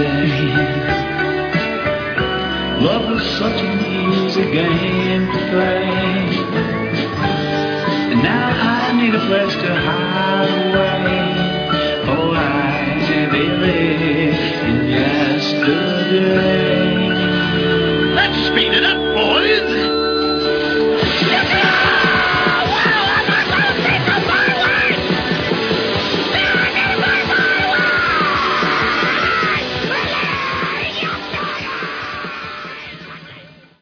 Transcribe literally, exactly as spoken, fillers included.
day. Love was such an easy game to play, and now I need a place to hide